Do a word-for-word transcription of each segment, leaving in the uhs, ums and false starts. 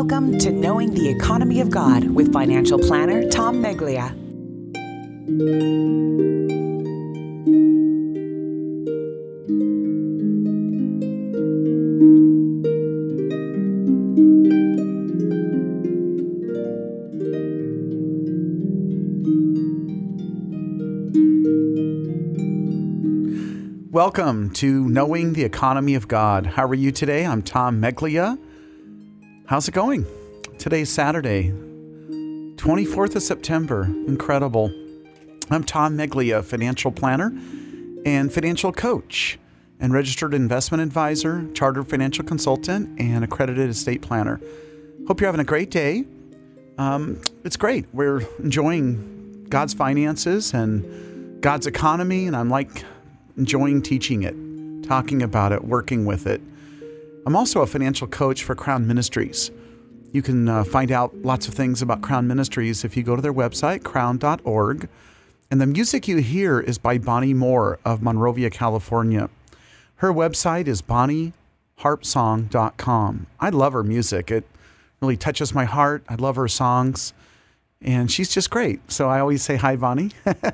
Welcome to Knowing the Economy of God with financial planner Tom Meglia. Welcome to Knowing the Economy of God. How are you today? I'm Tom Meglia. How's it going? Today's Saturday, twenty-fourth of September. Incredible. I'm Tom Meglia, financial planner and financial coach and registered investment advisor, chartered financial consultant, and accredited estate planner. Hope you're having a great day. Um, it's great. We're enjoying God's finances and God's economy, and I'm like enjoying teaching it, talking about it, working with it. I'm also a financial coach for Crown Ministries. You can uh, find out lots of things about Crown Ministries if you go to their website, crown dot org. And the music you hear is by Bonnie Moore of Monrovia, California. Her website is bonnie harp song dot com. I love her music. It really touches my heart. I love her songs. And she's just great. So I always say hi, Bonnie.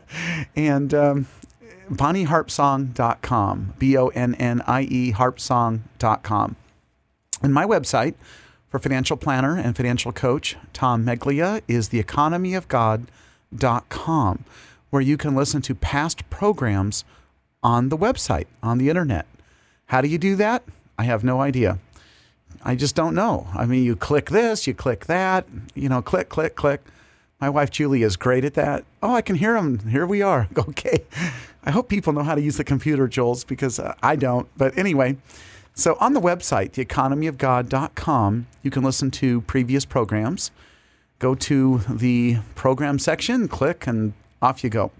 and um, bonnie harp song dot com, B O N N I E harp song dot com. And my website for financial planner and financial coach, Tom Meglia, is the economy of god dot com, where you can listen to past programs on the website, on the internet. How do you do that? I have no idea. I just don't know. I mean, you click this, you click that, you know, click, click, click. My wife, Julie, is great at that. Oh, I can hear them. Here we are. Okay. I hope people know how to use the computer, Jules, because uh, I don't. But anyway, so on the website, the economy of god dot com, you can listen to previous programs. Go to the program section, click, and off you go.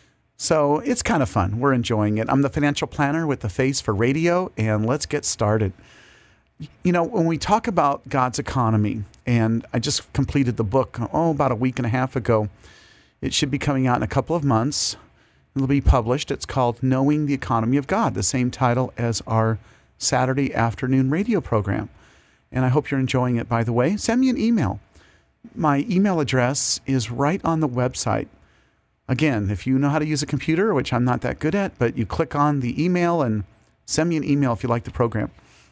So it's kind of fun. We're enjoying it. I'm the financial planner with the face for radio, and let's get started. You know, when we talk about God's economy, and I just completed the book, oh, about a week and a half ago. It should be coming out in a couple of months. It'll be published. It's called Knowing the Economy of God, the same title as our Saturday afternoon radio program. And I hope you're enjoying it, by the way. Send me an email. My email address is right on the website. Again, if you know how to use a computer, which I'm not that good at, but you click on the email and send me an email if you like the program.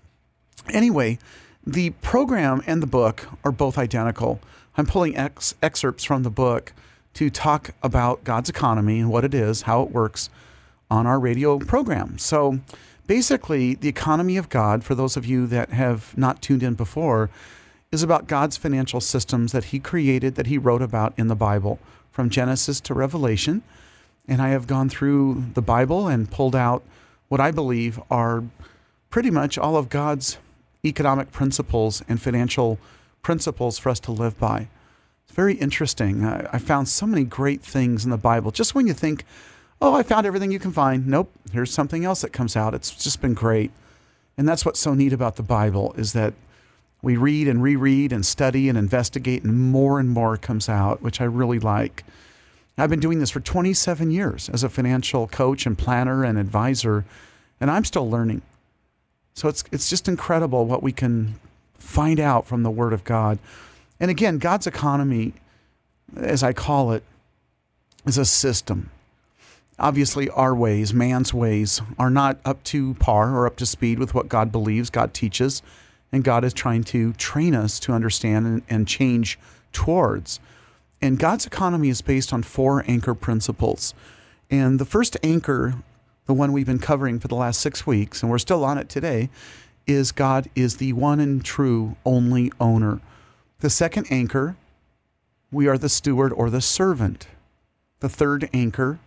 Anyway, the program and the book are both identical. I'm pulling ex- excerpts from the book to talk about God's economy and what it is, how it works on our radio program. So basically, the economy of God, for those of you that have not tuned in before, is about God's financial systems that he created, that he wrote about in the Bible, from Genesis to Revelation. And I have gone through the Bible and pulled out what I believe are pretty much all of God's economic principles and financial principles for us to live by. It's very interesting. I, I found so many great things in the Bible. Just when you think, oh, I found everything you can find. Nope, here's something else that comes out. It's just been great. And that's what's so neat about the Bible, is that we read and reread and study and investigate, and more and more comes out, which I really like. I've been doing this for twenty-seven years as a financial coach and planner and advisor, and I'm still learning. So it's it's just incredible what we can find out from the Word of God. And again, God's economy, as I call it, is a system. Obviously, our ways, man's ways, are not up to par or up to speed with what God believes, God teaches, and God is trying to train us to understand and, and change towards. And God's economy is based on four anchor principles. And the first anchor, the one we've been covering for the last six weeks, and we're still on it today, is God is the one and true only owner. The second anchor, we are the steward or the servant. The third anchor,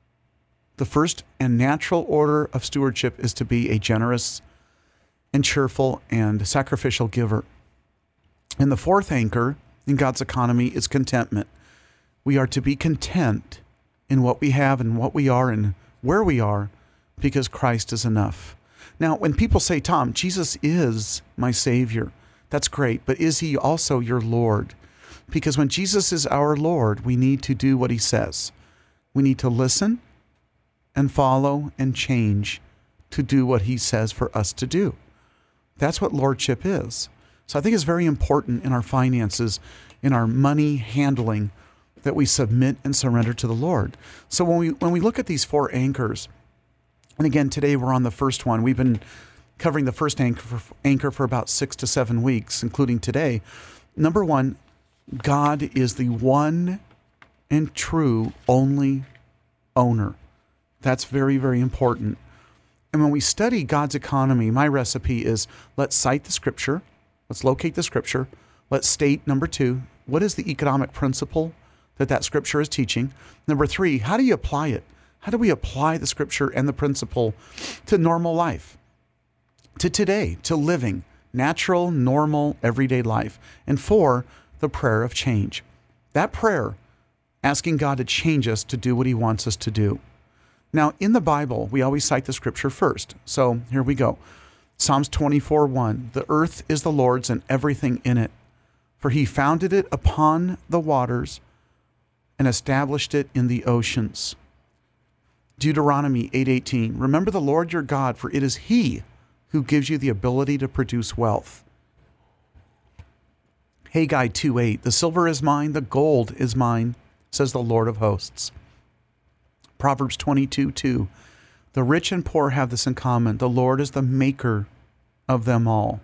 the first and natural order of stewardship is to be a generous and cheerful and sacrificial giver. And the fourth anchor in God's economy is contentment. We are to be content in what we have and what we are and where we are, because Christ is enough. Now, when people say, Tom, Jesus is my Savior, that's great, but is he also your Lord? Because when Jesus is our Lord, we need to do what he says. We need to listen and follow and change to do what he says for us to do. That's what lordship is. So I think it's very important in our finances, in our money handling, that we submit and surrender to the Lord. So when we when we look at these four anchors, and again, today we're on the first one. We've been covering the first anchor for, anchor for about six to seven weeks, including today. Number one, God is the one and true only owner. That's very, very important. And when we study God's economy, my recipe is let's cite the scripture. Let's locate the scripture. Let's state, number two, what is the economic principle that that scripture is teaching? Number three, how do you apply it? How do we apply the scripture and the principle to normal life, to today, to living, natural, normal, everyday life? And four, the prayer of change. That prayer, asking God to change us to do what he wants us to do. Now, in the Bible, we always cite the scripture first. So here we go. Psalms twenty-four one, the earth is the Lord's and everything in it, for he founded it upon the waters and established it in the oceans. Deuteronomy eight eighteen, remember the Lord your God, for it is he who gives you the ability to produce wealth. Haggai two eight, the silver is mine, the gold is mine, says the Lord of hosts. Proverbs twenty-two two, the rich and poor have this in common, the Lord is the maker of them all.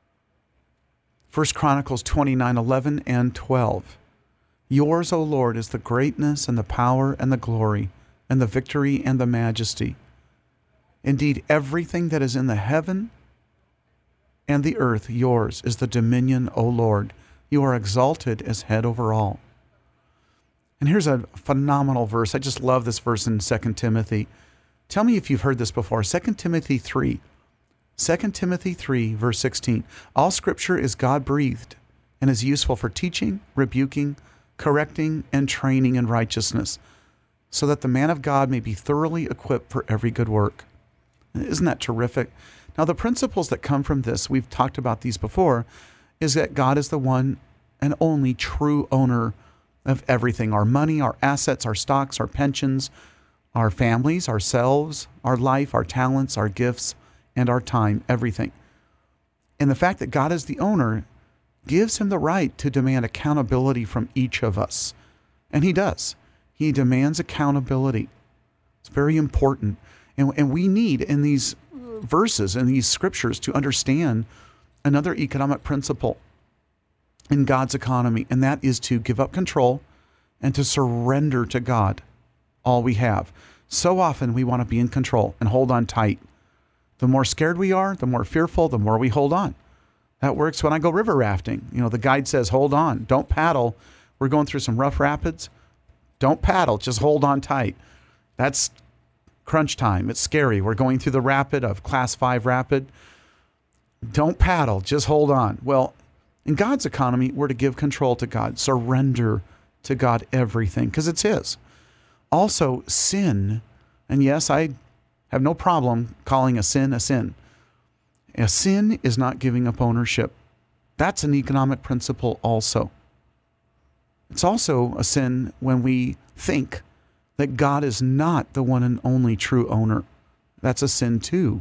First Chronicles twenty-nine eleven and twelve, yours, O Lord, is the greatness and the power and the glory and the victory and the majesty. Indeed, everything that is in the heaven and the earth, yours is the dominion, O Lord. You are exalted as head over all. And here's a phenomenal verse. I just love this verse in Second Timothy. Tell me if you've heard this before. Second Timothy three. Second Timothy three, verse sixteen. All scripture is God-breathed and is useful for teaching, rebuking, correcting, and training in righteousness, so that the man of God may be thoroughly equipped for every good work. Isn't that terrific? Now, the principles that come from this, we've talked about these before, is that God is the one and only true owner of everything. Our money, our assets, our stocks, our pensions, our families, ourselves, our life, our talents, our gifts, and our time, everything. And the fact that God is the owner gives him the right to demand accountability from each of us. And he does. He demands accountability. It's very important. And, and we need in these verses, in these scriptures, to understand another economic principle in God's economy, and that is to give up control and to surrender to God all we have. So often we want to be in control and hold on tight. The more scared we are, the more fearful, the more we hold on. That works when I go river rafting. You know, the guide says, hold on, don't paddle. We're going through some rough rapids. Don't paddle, just hold on tight. That's crunch time. It's scary. We're going through the rapid of class five rapid. Don't paddle, just hold on. Well, in God's economy, we're to give control to God, surrender to God everything, because it's his. Also, sin, and yes, I have no problem calling a sin a sin. A sin is not giving up ownership. That's an economic principle also. It's also a sin when we think that God is not the one and only true owner. That's a sin too.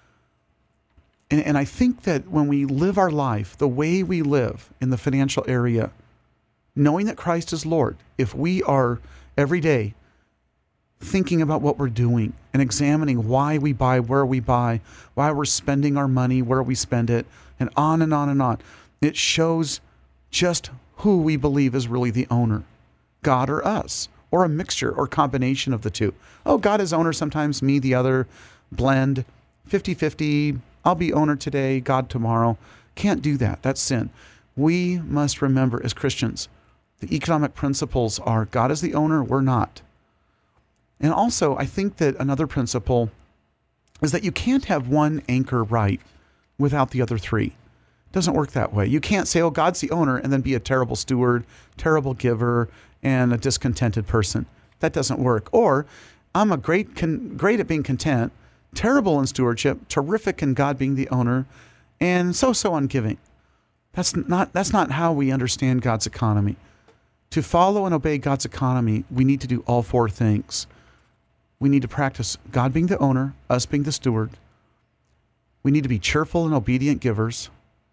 And, and I think that when we live our life the way we live in the financial area, knowing that Christ is Lord, if we are every day thinking about what we're doing and examining why we buy, where we buy, why we're spending our money, where we spend it, and on and on and on, it shows just who we believe is really the owner, God or us, or a mixture or combination of the two. Oh, God is owner sometimes, me the other, blend, fifty-fifty, I'll be owner today, God tomorrow. Can't do that. That's sin. We must remember as Christians, the economic principles are God is the owner, we're not. And also, I think that another principle is that you can't have one anchor right without the other three. It doesn't work that way. You can't say, oh, God's the owner, and then be a terrible steward, terrible giver, and a discontented person. That doesn't work. Or I'm a great, con- great at being content, terrible in stewardship, terrific in God being the owner, and so-so on giving. That's not, that's not how we understand God's economy. To follow and obey God's economy, we need to do all four things. We need to practice God being the owner, us being the steward. We need to be cheerful and obedient givers.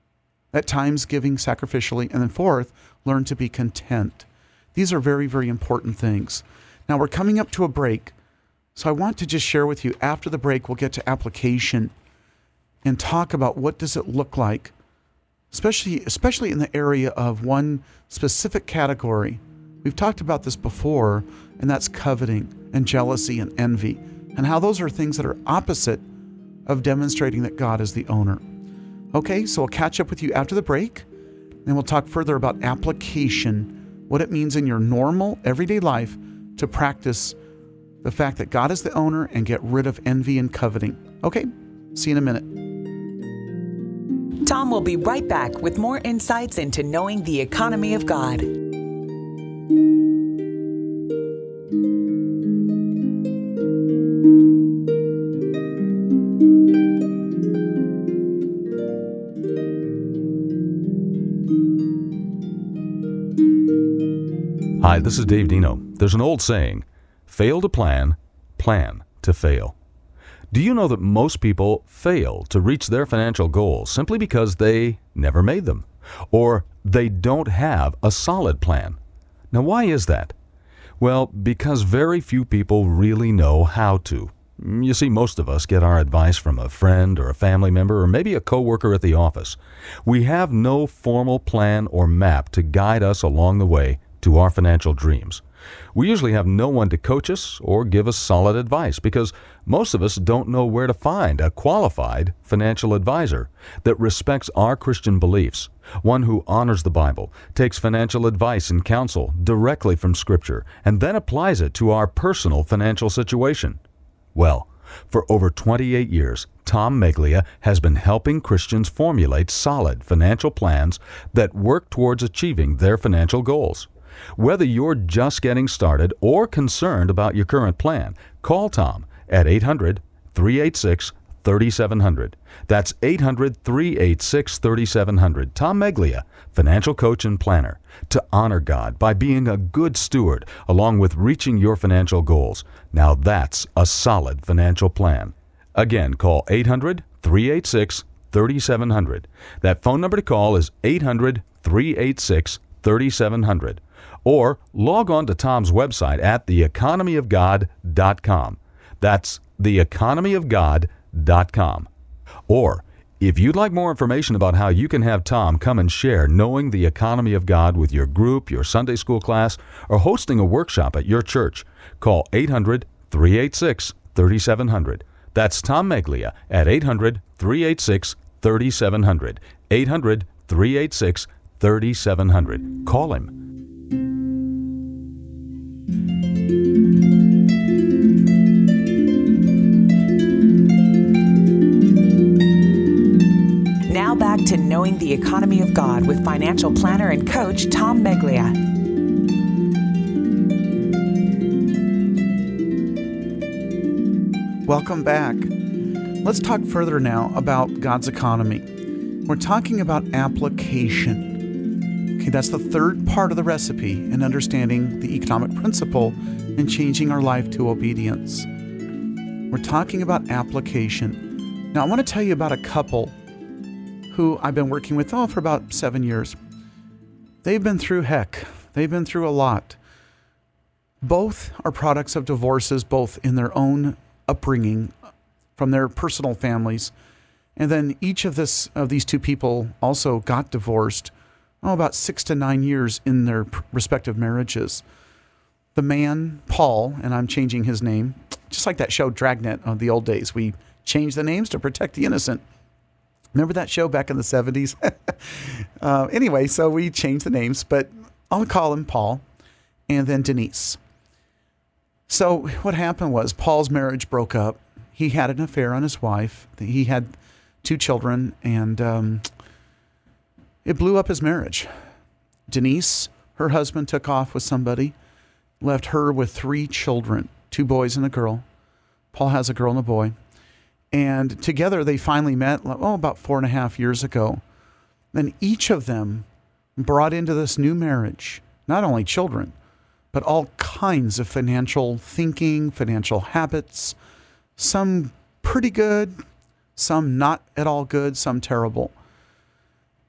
At times, giving sacrificially. And then fourth, learn to be content. These are very, very important things. Now, we're coming up to a break. So I want to just share with you, after the break, we'll get to application and talk about what does it look like, especially, especially in the area of one specific category. We've talked about this before, and that's coveting and jealousy and envy, and how those are things that are opposite of demonstrating that God is the owner. Okay, so I'll catch up with you after the break, and we'll talk further about application, what it means in your normal, everyday life to practice the fact that God is the owner and get rid of envy and coveting. Okay, see you in a minute. Tom will be right back with more insights into knowing the economy of God. Hi, this is Dave Dino. There's an old saying, fail to plan, plan to fail. Do you know that most people fail to reach their financial goals simply because they never made them, or they don't have a solid plan? Now, why is that? Well, because very few people really know how to. You see, most of us get our advice from a friend or a family member or maybe a coworker at the office. We have no formal plan or map to guide us along the way to our financial dreams. We usually have no one to coach us or give us solid advice because most of us don't know where to find a qualified financial advisor that respects our Christian beliefs, one who honors the Bible, takes financial advice and counsel directly from Scripture, and then applies it to our personal financial situation. Well, for over twenty-eight years, Tom Meglia has been helping Christians formulate solid financial plans that work towards achieving their financial goals. Whether you're just getting started or concerned about your current plan, call Tom at eight hundred, three eight six, three seven zero zero. That's eight hundred, three eight six, three seven zero zero. Tom Meglia, financial coach and planner, to honor God by being a good steward along with reaching your financial goals. Now that's a solid financial plan. Again, call eight hundred, three eight six, three seven zero zero. That phone number to call is eight hundred, three eight six, three seven zero zero. Or log on to Tom's website at the economy of god dot com. That's the economy of god dot com. Or, if you'd like more information about how you can have Tom come and share Knowing the Economy of God with your group, your Sunday school class, or hosting a workshop at your church, call eight hundred, three eight six, three seven zero zero. That's Tom Meglia at eight hundred, three eight six, three seven zero zero. eight hundred, three eight six, three seven zero zero. Call him. Now back to Knowing the Economy of God with financial planner and coach Tom Meglia. Welcome back. Let's talk further now about God's economy. We're talking about application. Okay, that's the third part of the recipe in understanding the economic principle and changing our life to obedience. We're talking about application. Now, I want to tell you about a couple who I've been working with oh, for about seven years. They've been through heck. They've been through a lot. Both are products of divorces, both in their own upbringing, from their personal families. And then each of this of these two people also got divorced oh, about six to nine years in their respective marriages. The man, Paul, and I'm changing his name, just like that show Dragnet of the old days. We changed the names to protect the innocent. Remember that show back in the seventies? uh, anyway, so we changed the names, but I'll call him Paul, and then Denise. So what happened was Paul's marriage broke up. He had an affair on his wife. He had two children, and um, it blew up his marriage. Denise, her husband, took off with somebody, left her with three children, two boys and a girl. Paul has a girl and a boy. And together they finally met, oh, about four and a half years ago. And each of them brought into this new marriage, not only children, but all kinds of financial thinking, financial habits, some pretty good, some not at all good, some terrible.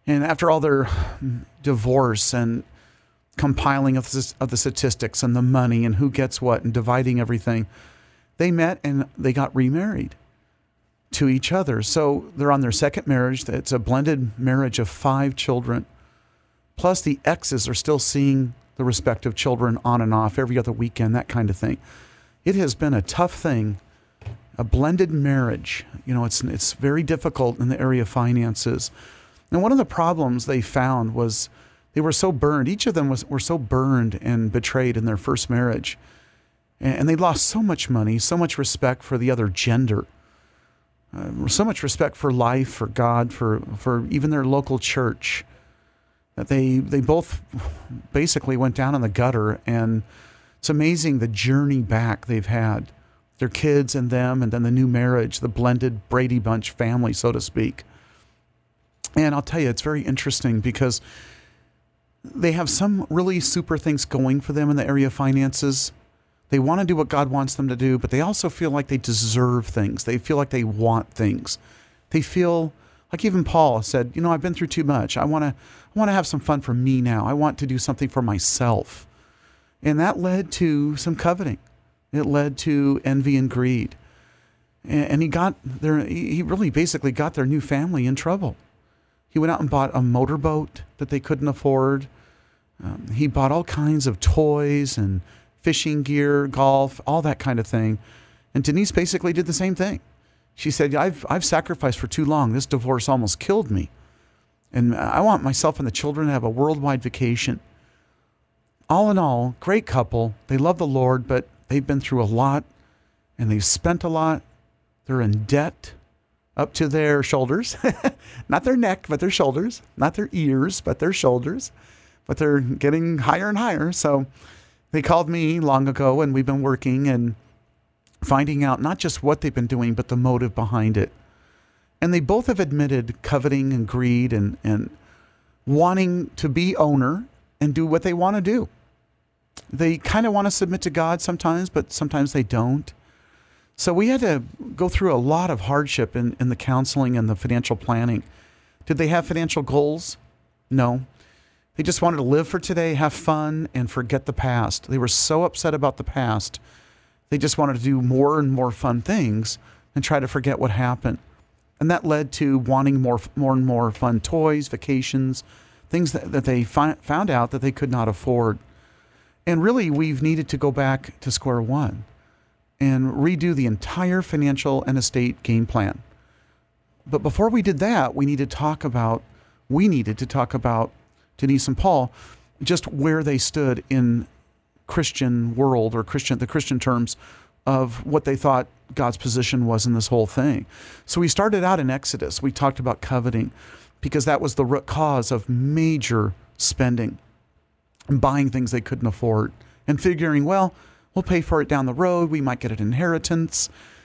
And after all their divorce and compiling of the, of the statistics and the money and who gets what and dividing everything, they met and they got remarried to each other. So they're on their second marriage. It's a blended marriage of five children. Plus the exes are still seeing the respective children on and off every other weekend, that kind of thing. It has been a tough thing, a blended marriage. You know, it's it's very difficult in the area of finances. And one of the problems they found was they were so burned. Each of them was were so burned and betrayed in their first marriage. And they lost so much money, so much respect for the other gender, uh, so much respect for life, for God, for, for even their local church, that they, they both basically went down in the gutter. And it's amazing the journey back they've had, their kids and them, and then the new marriage, the blended Brady Bunch family, so to speak. And I'll tell you, it's very interesting because they have some really super things going for them in the area of finances. They want to do what God wants them to do, but they also feel like they deserve things. They feel like they want things. They feel like even Paul said, you know, I've been through too much. I want to I want to have some fun for me now. I want to do something for myself. And that led to some coveting. It led to envy and greed. And he got their, he really basically got their new family in trouble. He went out and bought a motorboat that they couldn't afford. Um, he bought all kinds of toys and fishing gear, golf, all that kind of thing. And Denise basically did the same thing. She said, I've I've sacrificed for too long. This divorce almost killed me. And I want myself and the children to have a worldwide vacation. All in all, great couple. They love the Lord, but they've been through a lot and they've spent a lot. They're in debt up to their shoulders. Not their neck, but their shoulders. Not their ears, but their shoulders. But they're getting higher and higher. So they called me long ago, and we've been working and finding out not just what they've been doing, but the motive behind it. And they both have admitted coveting and greed and, and wanting to be owner and do what they want to do. They kind of want to submit to God sometimes, but sometimes they don't. So we had to go through a lot of hardship in, in the counseling and the financial planning. Did they have financial goals? No. They just wanted to live for today, have fun, and forget the past. They were so upset about the past. They just wanted to do more and more fun things and try to forget what happened. And that led to wanting more more and more fun toys, vacations, things that, that they fi- found out that they could not afford. And really, we've needed to go back to square one and redo the entire financial and estate game plan. But before we did that, we needed to talk about, we needed to talk about Denise and Paul, just where they stood in Christian world or Christian, the Christian terms of what they thought God's position was in this whole thing. So we started out in Exodus. We talked about coveting because that was the root cause of major spending and buying things they couldn't afford and figuring, well, we'll pay for it down the road. We might get an inheritance.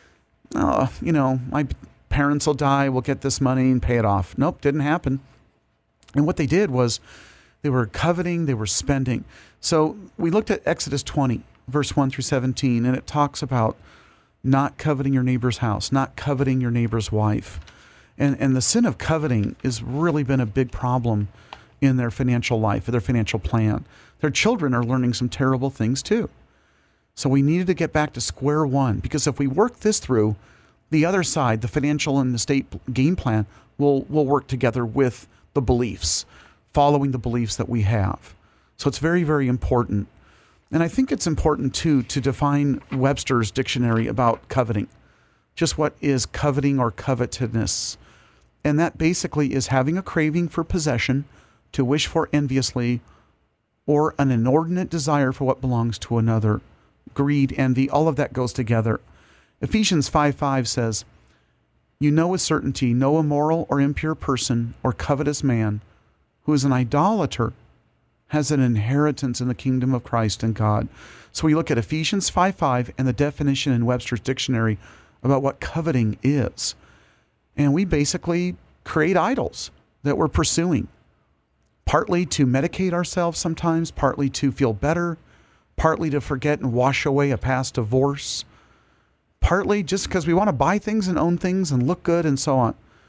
Uh, you know, my parents will die. We'll get this money and pay it off. Nope, didn't happen. And what they did was they were coveting, they were spending. So we looked at Exodus twenty, verse one through seventeen, and it talks about not coveting your neighbor's house, not coveting your neighbor's wife. And and the sin of coveting has really been a big problem in their financial life, their financial plan. Their children are learning some terrible things too. So we needed to get back to square one, because if we work this through, the other side, the financial and estate game plan, will will work together with the beliefs, following the beliefs that we have. So it's very, very important. And I think it's important, too, to define Webster's dictionary about coveting. Just what is coveting or covetousness? And that basically is having a craving for possession, to wish for enviously, or an inordinate desire for what belongs to another. Greed, envy, all of that goes together. Ephesians five five says, "You know with certainty no immoral or impure person or covetous man who is an idolater has an inheritance in the kingdom of Christ and God." So we look at Ephesians five five and the definition in Webster's dictionary about what coveting is. And we basically create idols that we're pursuing, partly to medicate ourselves sometimes, partly to feel better, partly to forget and wash away a past divorce, partly just because we want to buy things and own things and look good and so on.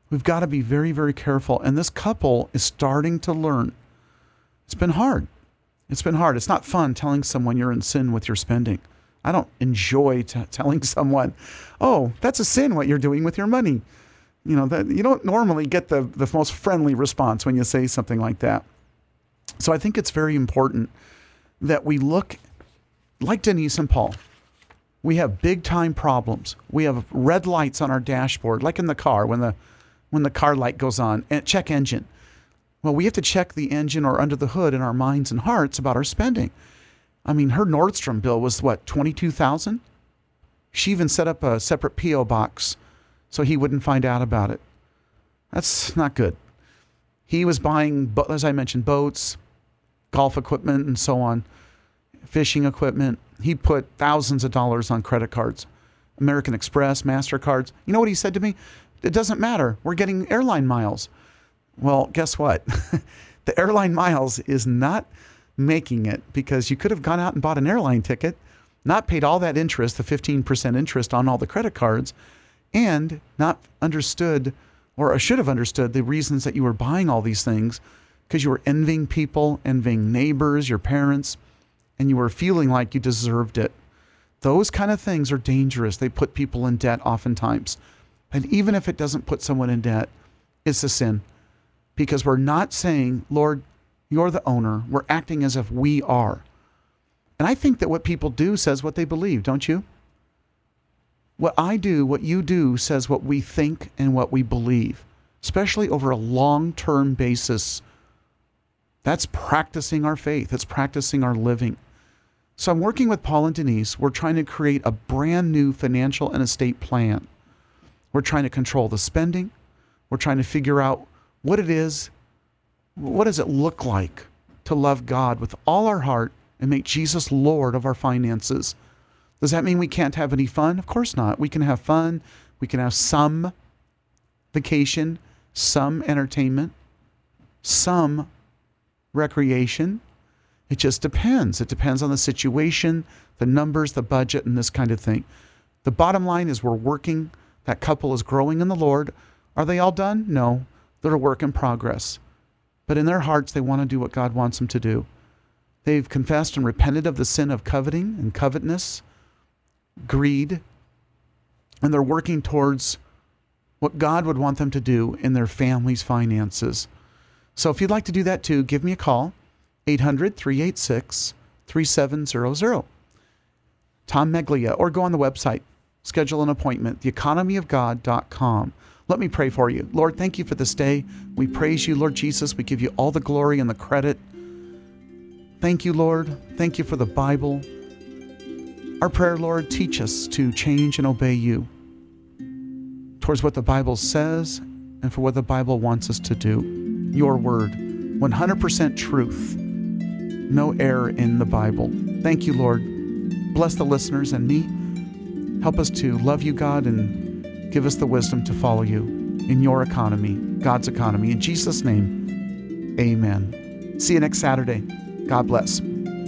We've got to be very, very careful. And this couple is starting to learn. It's been hard. It's been hard. It's not fun telling someone you're in sin with your spending. I don't enjoy t- telling someone, oh, that's a sin what you're doing with your money. You know, that you don't normally get the, the most friendly response when you say something like that. So I think it's very important that we look like Denise and Paul. We have big time problems. We have red lights on our dashboard, like in the car when the when the car light goes on, and check engine. Well, we have to check the engine or under the hood in our minds and hearts about our spending. I mean, her Nordstrom bill was what, twenty-two thousand dollars? She even set up a separate P O box so he wouldn't find out about it. That's not good. He was buying, as I mentioned, boats, golf equipment, and so on, fishing equipment. He put thousands of dollars on credit cards, American Express, MasterCards. You know what he said to me? It doesn't matter. We're getting airline miles. Well, guess what? The airline miles is not making it, because you could have gone out and bought an airline ticket, not paid all that interest, the fifteen percent interest on all the credit cards, and not understood, or should have understood, the reasons that you were buying all these things, because you were envying people, envying neighbors, your parents, and you were feeling like you deserved it. Those kind of things are dangerous. They put people in debt oftentimes. And even if it doesn't put someone in debt, it's a sin, because we're not saying, Lord, you're the owner. We're acting as if we are. And I think that what people do says what they believe, don't you? What I do, what you do, says what we think and what we believe, especially over a long-term basis. That's practicing our faith. It's practicing our living. So I'm working with Paul and Denise. We're trying to create a brand new financial and estate plan. We're trying to control the spending. We're trying to figure out what it is. What does it look like to love God with all our heart and make Jesus Lord of our finances? Does that mean we can't have any fun? Of course not. We can have fun. We can have some vacation, some entertainment, some recreation. It just depends. It depends on the situation, the numbers, the budget, and this kind of thing. The bottom line is we're working. That couple is growing in the Lord. Are they all done? No. They're a work in progress. But in their hearts, they want to do what God wants them to do. They've confessed and repented of the sin of coveting and covetousness, greed, and they're working towards what God would want them to do in their family's finances. So if you'd like to do that too, give me a call, eight hundred, three eight six, three seven zero zero. Tom Meglia, or go on the website, schedule an appointment, the economy of god dot com. Let me pray for you. Lord, thank you for this day. We praise you, Lord Jesus. We give you all the glory and the credit. Thank you, Lord. Thank you for the Bible. Our prayer, Lord, teach us to change and obey you towards what the Bible says and for what the Bible wants us to do. Your word, one hundred percent truth, no error in the Bible. Thank you, Lord. Bless the listeners and me. Help us to love you, God, and give us the wisdom to follow you in your economy, God's economy. In Jesus' name, amen. See you next Saturday. God bless.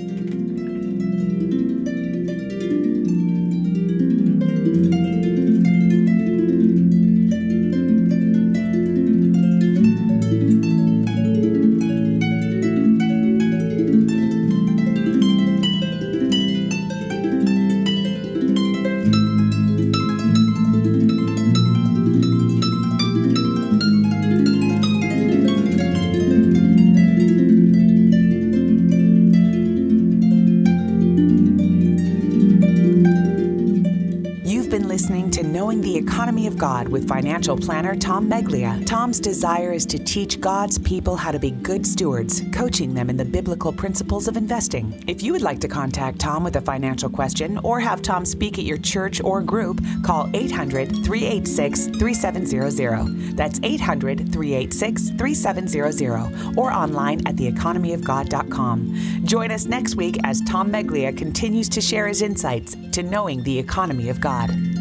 Listening to Knowing the Economy of God with financial planner Tom Meglia. Tom's desire is to teach God's people how to be good stewards, coaching them in the biblical principles of investing. If you would like to contact Tom with a financial question or have Tom speak at your church or group, call eight hundred, three eight six, three seven zero zero. That's eight hundred, three eight six, three seven zero zero, or online at the economy of god dot com. Join us next week as Tom Meglia continues to share his insights to knowing the economy of God.